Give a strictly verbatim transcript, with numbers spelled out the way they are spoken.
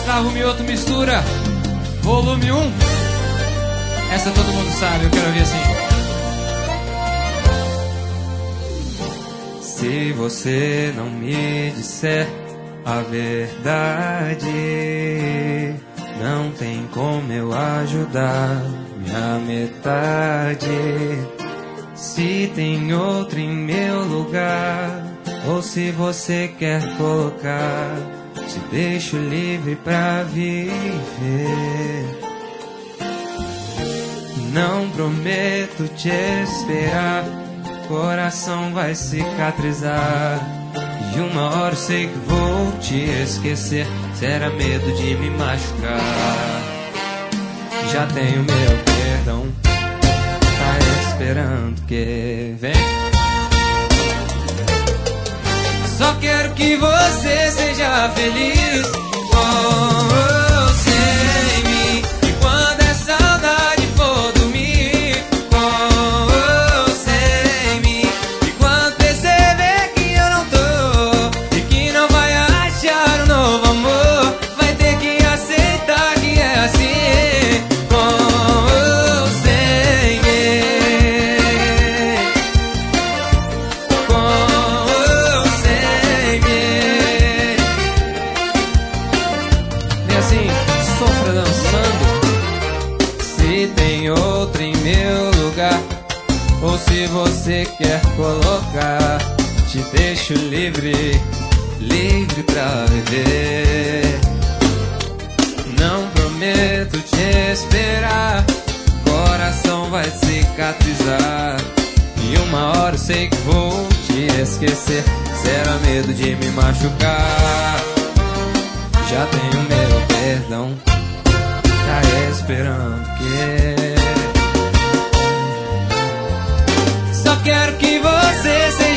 Gustavo Mioto Mistura, volume um. Essa todo mundo sabe, eu quero ouvir assim. Se você não me disser a verdade, não tem como eu ajudar minha metade. Se tem outro em meu lugar, ou se você quer colocar, te deixo livre pra viver. Não prometo te esperar, coração vai cicatrizar. E uma hora eu sei que vou te esquecer. Será medo de me machucar. Já tenho meu perdão, tá esperando que vem. Só quero que você seja feliz com você em mim. E quando a saudade for dormir com você em mim, e quando perceber que eu não tô e que não vai achar um novo amor, vai ter que aceitar que é assim com você em mim. Com você em mim. E assim, sofra dançando. Se tem outro em meu lugar, ou se você quer colocar, te deixo livre, livre pra viver. Não prometo te esperar, coração vai cicatrizar. E uma hora eu sei que vou te esquecer. Será medo de me machucar. Já tenho meu perdão, tá esperando que... Só quero que você seja